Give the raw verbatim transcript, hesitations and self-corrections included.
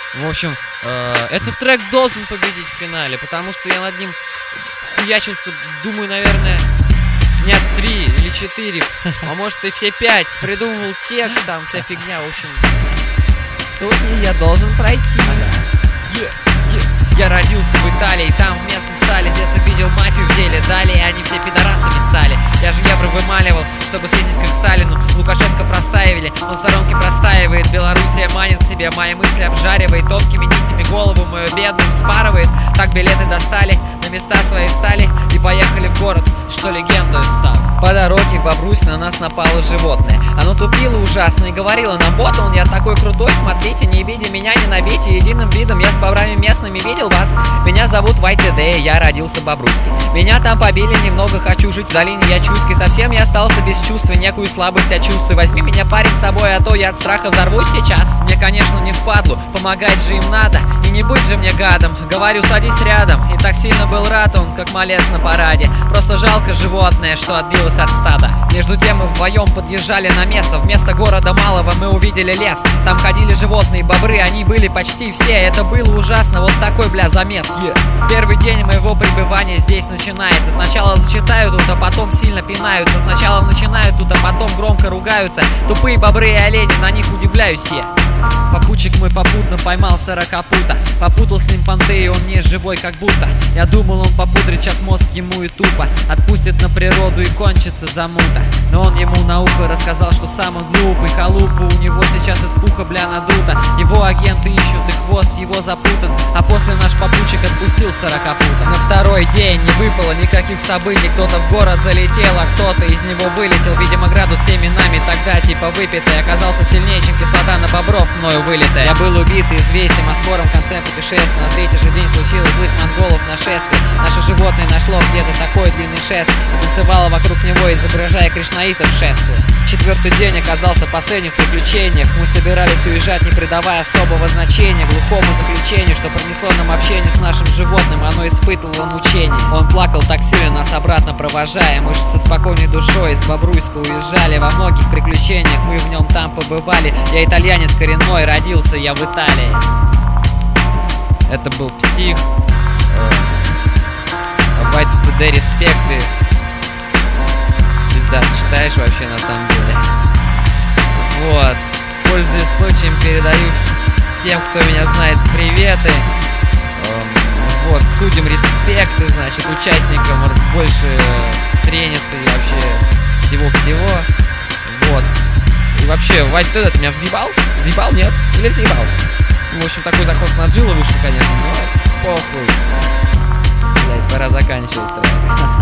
В общем, э, этот трек должен победить в финале, потому что я над ним хуячился, думаю, наверное, дня три или четыре, а может и все пять. Придумывал текст, там вся фигня, в общем. Судьи я должен пройти. Yeah, yeah. Я родился в Италии, там вместо стали. Здесь видел мафию в деле, далее они все пидорасами стали. Я же евро вымаливал, чтобы съездить как Сталину. Лукашенко простаивали, он в сторонке простаивает. Белоруссия манит к себе, мои мысли обжаривает. Тонкими нитями голову мою бедную вспарывает. Так билеты достали, на места свои встали и поехали в город, что легендой стал. По дороге в Бобруйск на нас напало животное. Оно тупило ужасно и говорило нам: вот он, я такой крутой, смотрите, не видя меня, ненавидите. Единым видом я с бобрами местными видел вас. Меня зовут ВайТД, я родился в Бобруйске. Меня там побили немного, хочу жить в долине Ячуйской. Совсем я остался без чувства, некую слабость я чувствую. Возьми меня, парень, с собой, а то я от страха взорвусь сейчас. Мне, конечно, не впадлу, помогать же им надо, и не быть же мне гадом. Говорю, садись рядом, и так сильно был рад он, как малец на параде. Просто жалко животное, что отбилось от стада. Между тем мы вдвоем подъезжали на место. Вместо города малого мы увидели лес. Там ходили животные, бобры, они были почти все. Это было ужасно, вот такой, бля, замес. yeah. Первый день моего пребывания здесь начинается. Сначала зачитают тут, а потом сильно пинаются. Сначала начинают тут, а потом громко ругаются. Тупые бобры и олени, на них удивляюсь я. Попутчик мой попутно поймал сорокопута. Попутал с ним понты, и он не живой как будто. Я думал, он попудрит сейчас мозг ему и тупо отпустит на природу и кончится замута. Но он ему на ухо рассказал, что сам он глупый. Халупа у него сейчас из пуха, бля, надута. Его агенты ищут, и хвост его запутан. А после наш попутчик отпустил сорокопута. На второй день не выпало никаких событий. Кто-то в город залетел, а кто-то из него вылетел. Видимо, градус всеми нами тогда типа выпитый оказался сильнее, чем кислота на бобров мною вылетая. Я был убит и известен о скором конце путешествия. На третий же день случилось злых монголов нашествие. Наше животное нашло где-то такой длинный шест и танцевало вокруг него, изображая кришнаитов шествие. Четвертый день оказался последним в приключениях. Мы собирались уезжать, не придавая особого значения глухому заключению, что пронесло нам общение с нашим животным. Оно испытывало мучение. Он плакал так сильно, нас обратно провожая. Мы же со спокойной душой из Бобруйска уезжали. Во многих приключениях мы в нем там побывали. Я итальянец коренной, родился я в Италии. Это был Псих. ВайТД, респекты. Пизда, ты читаешь вообще на самом деле? Вот. Пользуясь случаем, передаю всем, кто меня знает, приветы. Вот, судим респекты, значит, участникам больше треницы и вообще всего-всего. Вот. И вообще, ВайТД, ты меня взъебал? Взъебал, нет? Или взъебал? В общем, такой заход на Джилла вышел, конечно, но похуй. Блять, пора заканчивать трек.